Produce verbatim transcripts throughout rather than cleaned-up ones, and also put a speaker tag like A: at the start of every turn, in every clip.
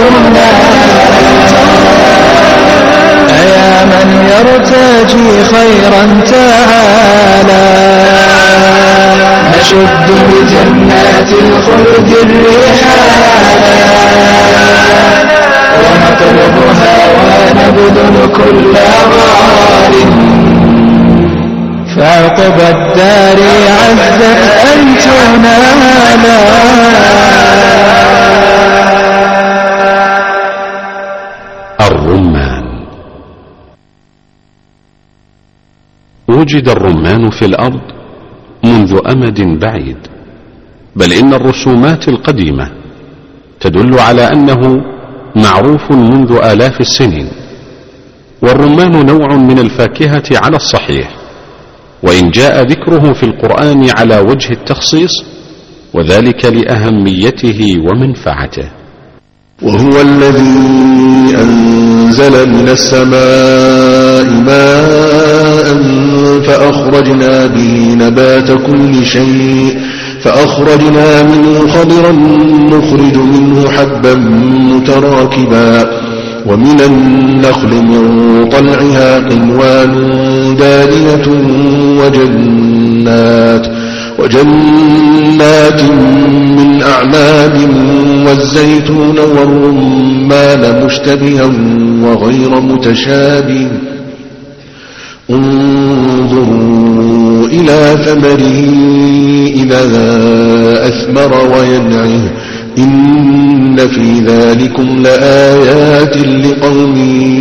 A: تمنى أيا من يرتجي خيرا تعالى نشد بجنات الخلد الرحالا ونطلبها ونبذل كل غال فعقب الدار عزت أن تنالا.
B: الرمان. وجد الرمان في الأرض منذ أمد بعيد، بل إن الرسومات القديمة تدل على أنه معروف منذ آلاف السنين. والرمان نوع من الفاكهة على الصحيح، وإن جاء ذكره في القرآن على وجه التخصيص، وذلك لأهميته ومنفعته.
C: وهو الذي أنزل من السماء ماء فأخرجنا به نبات كل شيء فأخرجنا منه خضرا نخرج منه حبا متراكبا ومن النخل من طلعها قنوان دانية وجنات وجنات من أعناب والزيتون والرمان مشتبها وغير متشابه انظروا إلى ثمره إذا أثمر وينعه إن في ذلكم لآيات لقوم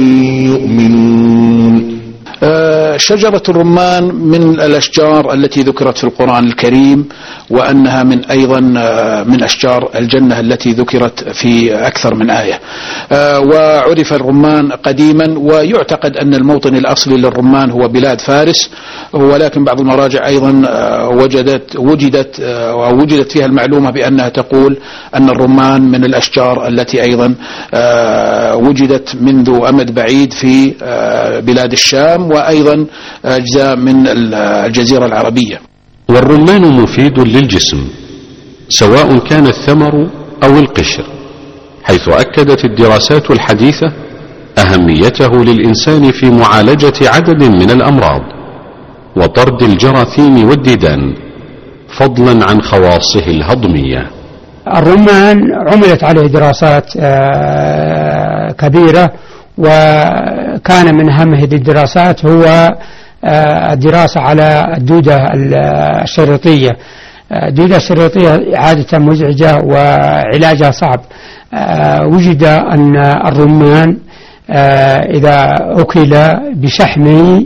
C: يؤمنون.
D: شجرة الرمان من الأشجار التي ذكرت في القرآن الكريم، وأنها من أيضا من أشجار الجنة التي ذكرت في أكثر من آية. وعرف الرمان قديما، ويعتقد أن الموطن الأصلي للرمان هو بلاد فارس، ولكن بعض المراجع أيضا وجدت وجدت ووجدت فيها المعلومة بأنها تقول أن الرمان من الأشجار التي أيضا وجدت منذ أمد بعيد في بلاد الشام وأيضا أجزاء من الجزيرة العربية.
B: والرمان مفيد للجسم سواء كان الثمر أو القشر، حيث أكدت الدراسات الحديثة أهميته للإنسان في معالجة عدد من الأمراض وطرد الجراثيم والديدان، فضلا عن خواصه الهضمية.
E: الرمان عملت عليه دراسات كبيرة، وكان من أهم هذه الدراسات هو الدراسة على الدودة الشريطية. الدودة الشريطية عادة مزعجة وعلاجها صعب. وجد أن الرمان إذا أكل بشحمه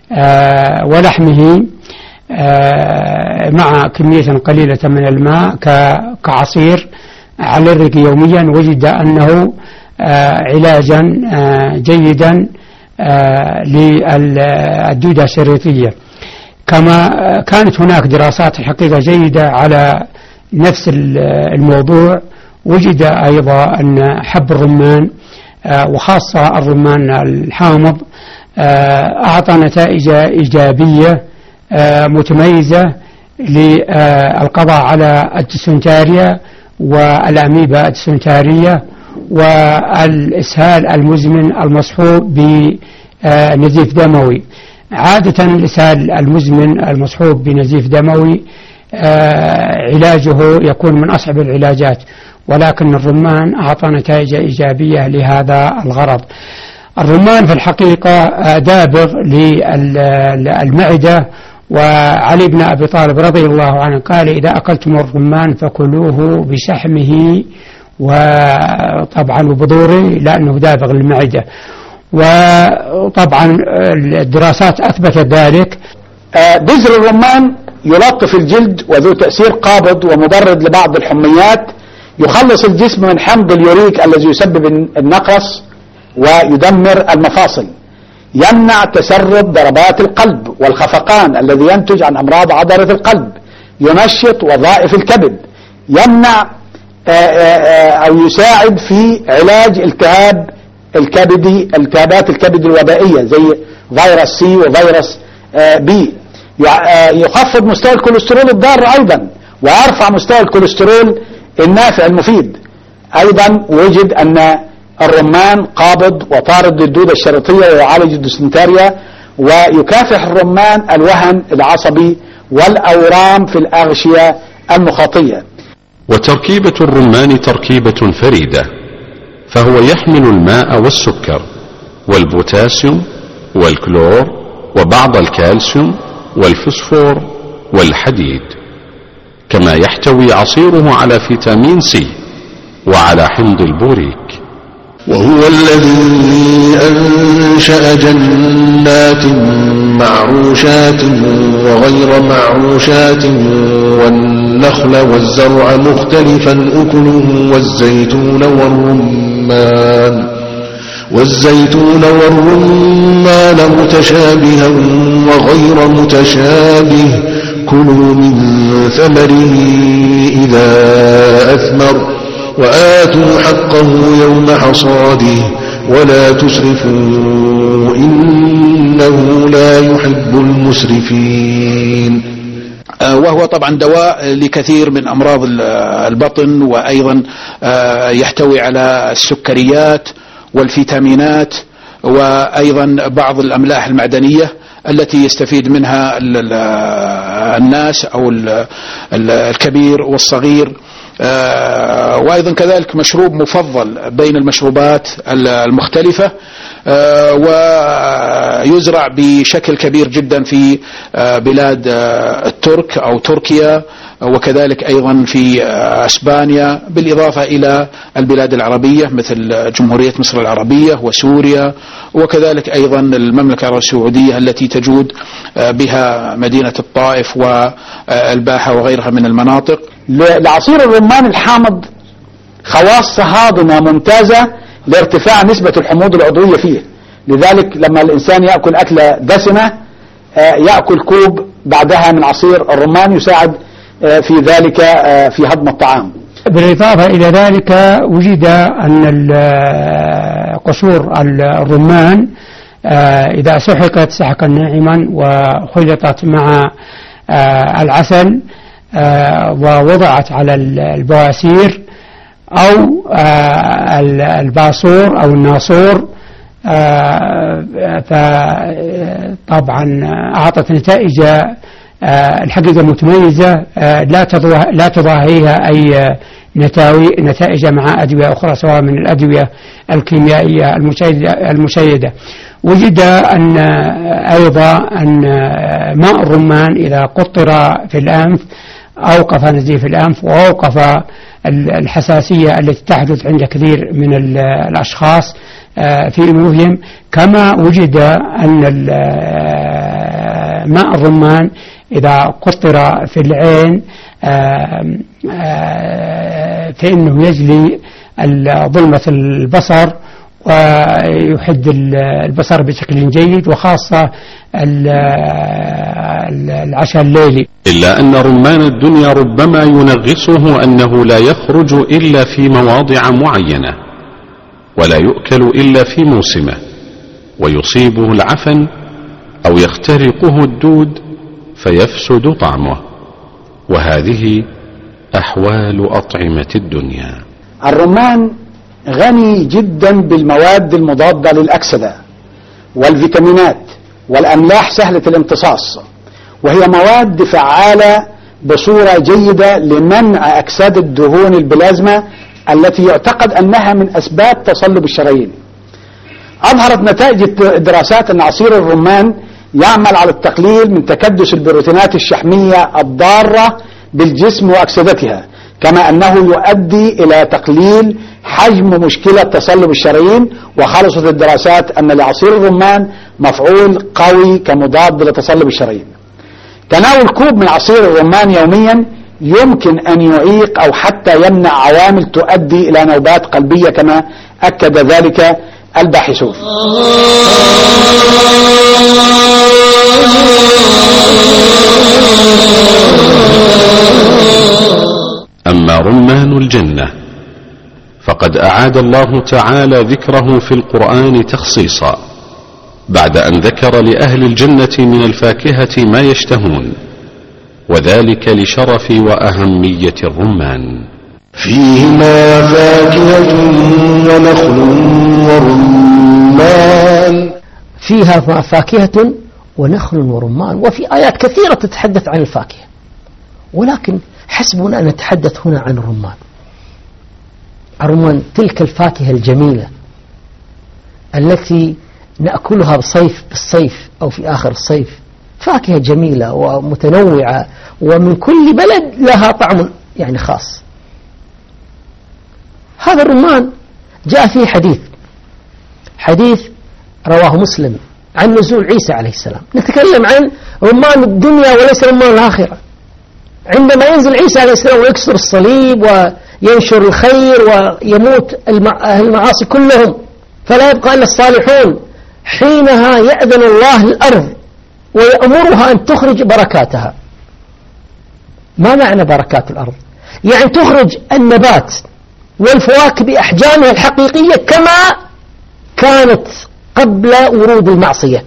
E: ولحمه مع كمية قليلة من الماء كعصير على الريق يوميا، وجد أنه علاجا جيدا للدودة الشريطية. كما كانت هناك دراسات الحقيقة جيدة على نفس الموضوع. وجد أيضا أن حب الرمان وخاصة الرمان الحامض أعطى نتائج إيجابية متميزة للقضاء للقضاء على الديسنتريا والأميبا الديسنترية والإسهال المزمن المصحوب بنزيف دموي. عادة الإسهال المزمن المصحوب بنزيف دموي علاجه يكون من أصعب العلاجات، ولكن الرمان أعطى نتائج إيجابية لهذا الغرض. الرمان في الحقيقة دابغ للمعدة، وعلي بن أبي طالب رضي الله عنه قال: إذا أكلتم الرمان فكلوه بشحمه وطبعا وبذوره لأنه دابغ للمعدة. وطبعا الدراسات أثبتت ذلك.
D: بذر الرمان يلطف الجلد وذو تأثير قابض ومبرد لبعض الحميات، يخلص الجسم من حمض اليوريك الذي يسبب النقرس ويدمر المفاصل، يمنع تسرب ضربات القلب والخفقان الذي ينتج عن أمراض عضلة القلب، ينشط وظائف الكبد، يمنع أو يساعد في علاج التهاب الكبدي التهابات الكبد الوبائية زي فيروس سي وفيروس بي، يخفض مستوى الكوليسترول الضار أيضا، ويرفع مستوى الكوليسترول النافع المفيد. أيضا وجد أن الرمان قابض وطارد للدودة الشريطية ويعالج الديسنتريا، ويكافح الرمان الوهن العصبي والأورام في الأغشية المخاطية.
B: وتركيبة الرمان تركيبة فريدة، فهو يحمل الماء والسكر والبوتاسيوم والكلور وبعض الكالسيوم والفوسفور والحديد، كما يحتوي عصيره على فيتامين سي وعلى حمض البوريك.
C: وهو الذي أنشأ جنات معروشات وغير معروشات والنخل والزرع مختلفا أكله والزيتون والرمان والزيتون والرمان متشابها وغير متشابه، كلوا من ثمره إذا أثمر وآتوا حقه يوم حصاده ولا تسرفوا إنه لا يحب المسرفين.
D: وهو طبعا دواء لكثير من أمراض البطن، وأيضا يحتوي على السكريات والفيتامينات وأيضا بعض الأملاح المعدنية التي يستفيد منها الناس أو الكبير والصغير. وأيضا كذلك مشروب مفضل بين المشروبات المختلفة، ويزرع بشكل كبير جدا في بلاد الترك أو تركيا، وكذلك أيضا في أسبانيا، بالإضافة إلى البلاد العربية مثل جمهورية مصر العربية وسوريا، وكذلك أيضا المملكة العربية السعودية التي تجود بها مدينة الطائف والباحة وغيرها من المناطق.
F: لعصير الرمان الحامض خواص هاضمة ممتازة لارتفاع نسبة الحموض العضوية فيه، لذلك لما الإنسان يأكل أكلة دسمة يأكل كوب بعدها من عصير الرمان يساعد في ذلك في هضم الطعام.
E: بالإضافة إلى ذلك وجد أن قشور الرمان إذا سحقت سحقا ناعما وخلطت مع العسل ووضعت على البواسير أو الباصور أو الناصور، فطبعا أعطت نتائج الحقيقة متميزة لا تضاهيها أي نتائج مع أدوية أخرى سواء من الأدوية الكيميائية المشيدة. وجد أن أيضا أن ماء الرمان إذا قطر في الأنف أوقف نزيف الأنف وأوقف الحساسية التي تحدث عند كثير من الأشخاص في أنوفهم. كما وجد أن ماء الرمان إذا قطر في العين فإنه يجلي ظلمة البصر ويحد البصر بشكل جيد، وخاصة العشاء الليلي.
B: إلا أن رمان الدنيا ربما ينغصه أنه لا يخرج إلا في مواضع معينة ولا يؤكل إلا في موسمه، ويصيبه العفن أو يخترقه الدود فيفسد طعمه، وهذه أحوال أطعمة الدنيا.
F: الرمان غني جدا بالمواد المضادة للأكسدة والفيتامينات والأملاح سهلة الامتصاص، وهي مواد فعالة بصورة جيدة لمنع أكساد الدهون البلازما التي يعتقد أنها من أسباب تصلب الشرايين. أظهرت نتائج الدراسات أن عصير الرمان يعمل على التقليل من تكدس البروتينات الشحمية الضارة بالجسم وأكسدتها، كما أنه يؤدي إلى تقليل حجم مشكلة تصلب الشرايين. وخلصت الدراسات أن لعصير الرمان مفعول قوي كمضاد لتصلب الشرايين. تناول كوب من عصير الرمان يوميا يمكن أن يعيق أو حتى يمنع عوامل تؤدي إلى نوبات قلبية، كما أكد ذلك الباحثون.
B: أما رمان الجنة فقد أعاد الله تعالى ذكره في القرآن تخصيصا بعد أن ذكر لأهل الجنة من الفاكهة ما يشتهون، وذلك لشرف وأهمية الرمان.
C: فيهما فاكهة ونخل ورمان.
G: فيها فاكهة ونخل ورمان. وفي آيات كثيرة تتحدث عن الفاكهة، ولكن حسبنا أن نتحدث هنا عن الرمان. الرمان تلك الفاكهة الجميلة التي نأكلها بصيف بالصيف أو في آخر الصيف، فاكهة جميلة ومتنوعة ومن كل بلد لها طعم يعني خاص. هذا الرمان جاء فيه حديث حديث رواه مسلم عن نزول عيسى عليه السلام. نتكلم عن رمان الدنيا وليس رمان الآخرة. عندما ينزل عيسى عليه السلام ويكسر الصليب وينشر الخير ويموت أهل المعاصي كلهم فلا يبقى إلا الصالحون، حينها يأذن الله الأرض ويأمرها أن تخرج بركاتها. ما معنى بركات الأرض؟ يعني تخرج النبات والفواكه بأحجامها الحقيقية كما كانت قبل ورود المعصية.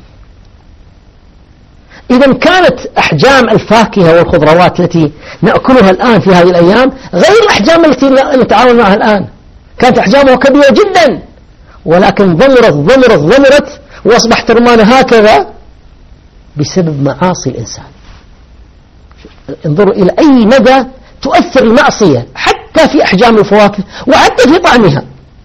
G: إذا كانت أحجام الفاكهة والخضروات التي نأكلها الآن في هذه الأيام غير الأحجام التي نتعامل معها الآن. كانت أحجامها كبيرة جدا، ولكن ضمرت ضمرت ضمرت وأصبحت رمان هكذا بسبب معاصي الإنسان. انظروا إلى أي مدى تؤثر المعصية حتى في أحجام الفواكه وحتى في طعمها.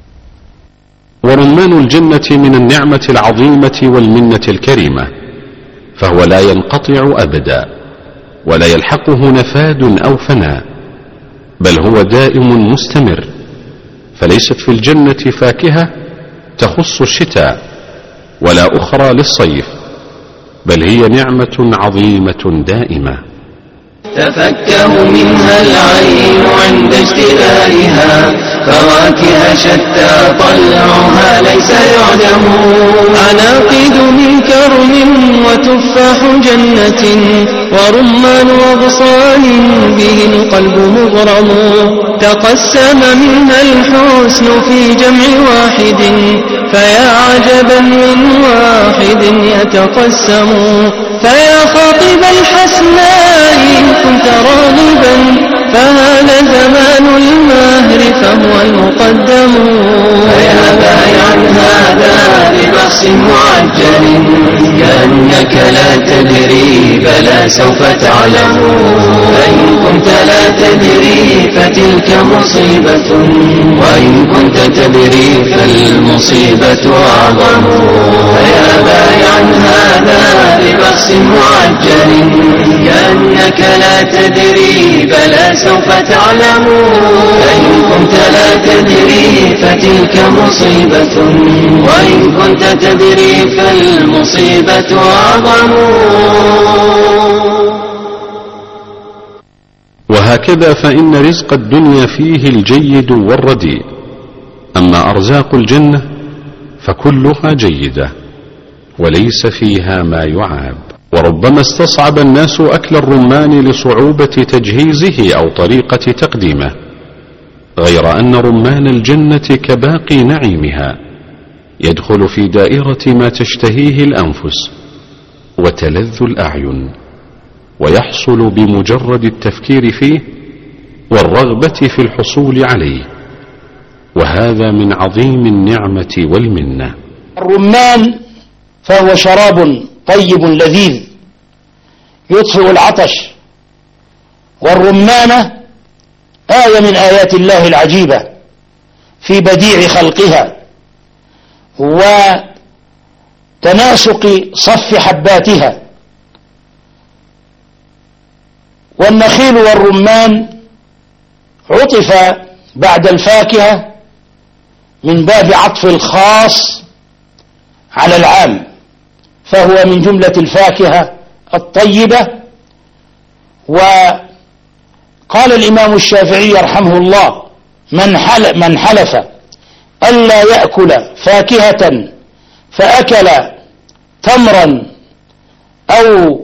B: ورمان الجنة من النعمة العظيمة والمنة الكريمة، فهو لا ينقطع أبدا ولا يلحقه نفاد أو فناء، بل هو دائم مستمر. فليست في الجنة فاكهة تخص الشتاء ولا أخرى للصيف، بل هي نعمة عظيمة دائمة.
A: تفكه منها العين عند اشتباهها، فواكه شتى طلعها ليس يعدم. عناقيد من كرم وتفاح جنة، ورمان وغصان به القلب مغرم. تقسم منها الحسن في جمع واحد، فيا عجبا من واحد يتقسم. فيا خاطب الحسناء كنت راغبا، فهذا زمان المهر فهو المقدم. فيا بايعا هذا ببخس معجل، كأنك لا تدري بلا سوف تعلم. فإن كنت لا تدري فتلك مصيبة، وإن كنت تدري فالمصيبة أعظم. فيا بايعا هذا ببخس معجل، كأنك لا تدري بلا سوف تعلم. فإن كنت لا تدري فتلك مصيبة، وإن كنت تدري فالمصيبة أعظم.
B: وهكذا فإن رزق الدنيا فيه الجيد والرديء، أما أرزاق الجنة فكلها جيدة وليس فيها ما يعاب. وربما استصعب الناس أكل الرمان لصعوبة تجهيزه أو طريقة تقديمه، غير أن رمان الجنة كباقي نعيمها يدخل في دائرة ما تشتهيه الأنفس وتلذ الأعين، ويحصل بمجرد التفكير فيه والرغبة في الحصول عليه، وهذا من عظيم النعمة والمنة.
H: الرمان فهو شراب طيب لذيذ يطفئ العطش، والرمانة آية من آيات الله العجيبة في بديع خلقها وتناسق صف حباتها. والنخيل والرمان عطف بعد الفاكهة من باب عطف الخاص على العام، فهو من جملة الفاكهة الطيبة. وقال الإمام الشافعي رحمه الله: من حلف, من حلف ألا يأكل فاكهة فأكل تمرا أو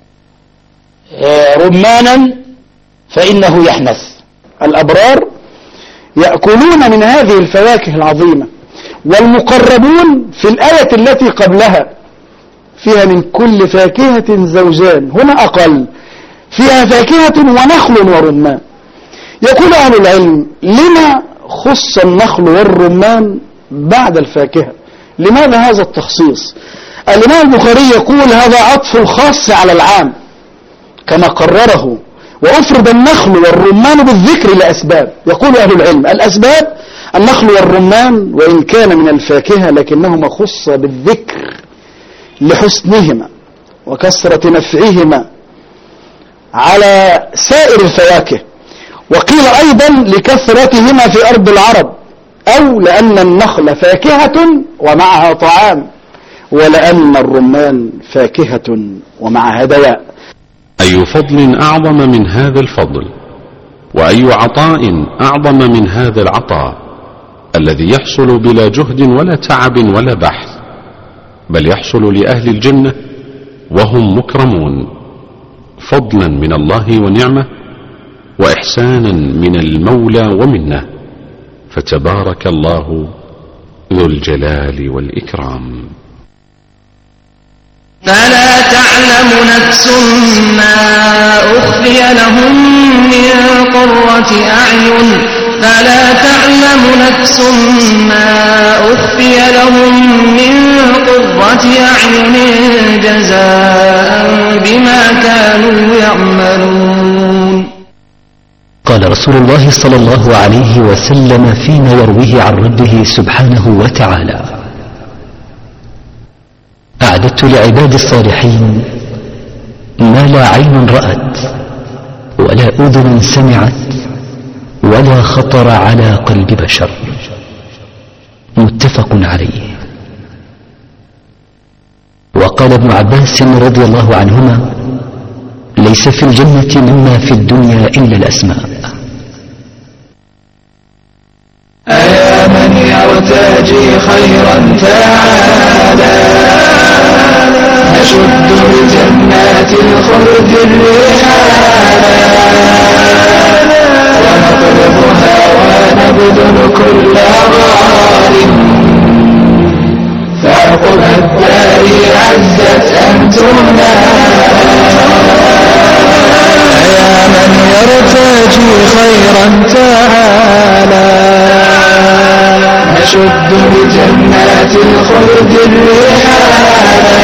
H: رمانا فإنه يحنث.
F: الأبرار يأكلون من هذه الفواكه العظيمة، والمقربون في الآية التي قبلها فيها من كل فاكهة زوجان، هنا أقل، فيها فاكهة ونخل ورمان. يقول أهل العلم: لما خص النخل والرمان بعد الفاكهة؟ لماذا هذا التخصيص؟ الإمام البخاري يقول: هذا عطف الخاص على العام كما قرره، وأفرد النخل والرمان بالذكر لأسباب. يقول أهل العلم: الأسباب النخل والرمان وإن كان من الفاكهة لكنهما خص بالذكر لحسنهما وكثرة نفعهما على سائر الفواكه، وقيل أيضا لكثرتهما في أرض العرب، أو لأن النخل فاكهة ومعها طعام، ولأن الرمان فاكهة ومعها دواء.
B: أي فضل أعظم من هذا الفضل، وأي عطاء أعظم من هذا العطاء الذي يحصل بلا جهد ولا تعب ولا بحث، بل يحصل لأهل الجنة وهم مكرمون، فضلا من الله ونعمة، وإحسانا من المولى ومنه، فتبارك الله ذو الجلال والإكرام.
A: فلا تعلم نفس ما أخفي لهم من قرة أعين فلا تعلم نفس ما أخفي لهم من قرة أعين جزاء بما كانوا يعملون.
I: قال رسول الله صلى الله عليه وسلم فيما يرويه عن ربه سبحانه وتعالى: أعددت لعباد الصالحين ما لا عين رأت ولا أذن سمعت ولا خطر على قلب بشر. متفق عليه. وقال ابن عباس رضي الله عنهما: ليس في الجنة مما في الدنيا إلا الأسماء.
A: أيا من يرتجي خيرا تعالى نشد بجنات الخلد الرحالا ونطلبها ونبذل كل غال فعقب الدار عزت أن تنال. أيا من يرتجي خيرا تعالى نشد بجنات الخلد الرحالا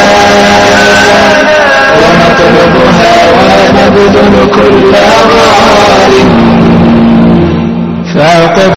A: ونطلبها ونبذل كل غال فعقب